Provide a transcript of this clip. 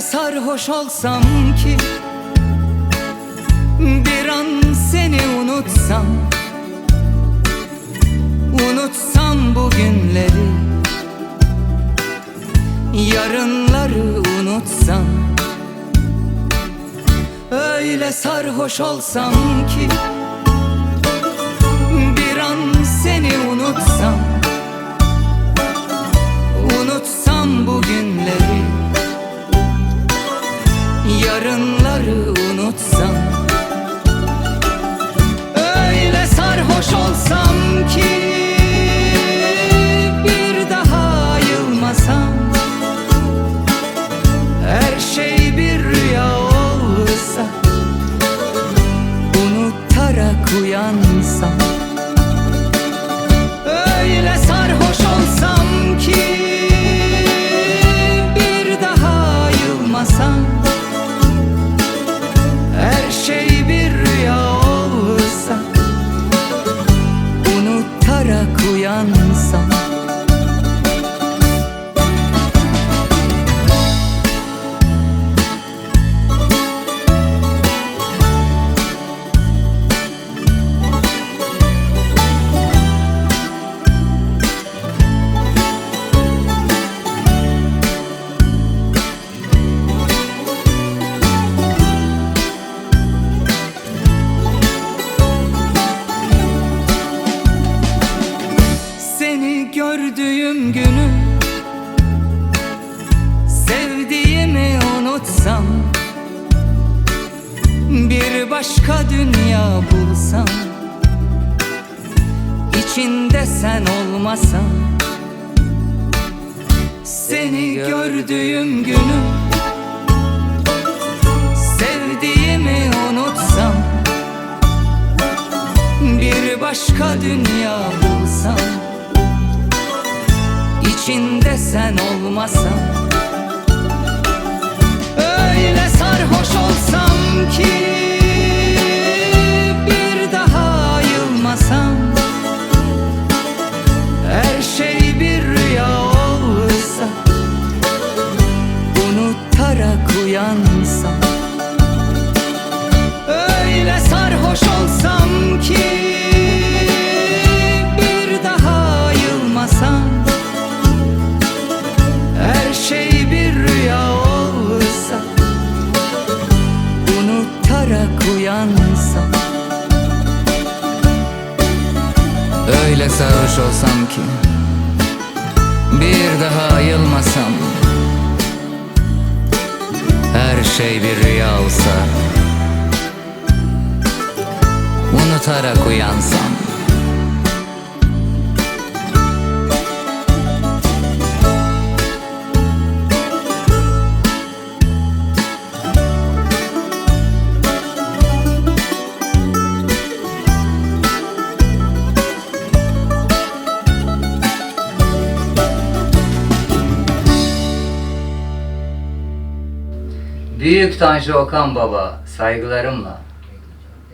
sarhoş olsam ki bir an seni unutsam, unutsam bugünleri, yarınları unutsam. Öyle sarhoş olsam ki bir an seni unutsam, unutsam bugünleri, yarınları unutsam. Öyle sarhoş olsam ki bir daha ayılmasam, her şey bir rüya olsa, unutarak uyansam. Öyle sarhoş olsam ki bir daha ayılmasam, her şey bir rüya olsa, unutarak uyansam. Gördüğüm günü, sevdiğimi unutsam, bir başka dünya bulsam, içinde sen olmasan. Seni gördüğüm günü, sevdiğimi unutsam, bir başka dünya bulsam, İçinde sen olmasan. Öyle sarhoş olsam ki bir daha ayılmasam, her şey bir rüya olsa, unutarak uyansam. Öyle sarhoş olsam ki bir daha ayılmasam, her şey bir rüya olsa, unutarak uyansam. Öyle sarhoş olsam ki bir daha ayılmasam, her şey bir rüya olsa, unutarak uyansam. Büyük Tanju Okan Baba saygılarımla.